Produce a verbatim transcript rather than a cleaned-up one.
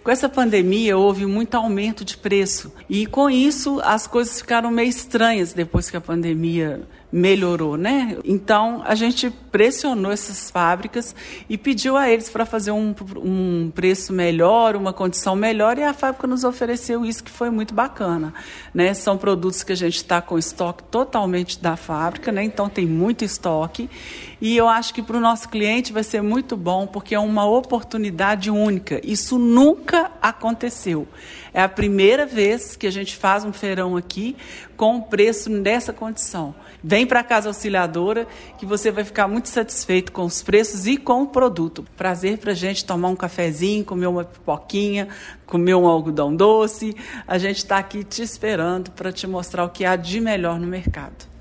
Com essa pandemia houve muito aumento de preço e com isso as coisas ficaram meio estranhas depois que a pandemia melhorou, né? Então a gente pressionou essas fábricas e pediu a eles para fazer um, um preço melhor, uma condição melhor, e a fábrica nos ofereceu isso, que foi muito bacana, né? São produtos que a gente está com estoque totalmente da fábrica, né? Então tem muito estoque e eu acho que para o nosso cliente vai ser muito bom, porque é uma oportunidade única. Isso nunca aconteceu. É a primeira vez que a gente faz um feirão aqui com o preço nessa condição. Vem para a Casa Auxiliadora que você vai ficar muito satisfeito com os preços e com o produto. Prazer para a gente tomar um cafezinho, comer uma pipoquinha, comer um algodão doce. A gente está aqui te esperando para te mostrar o que há de melhor no mercado.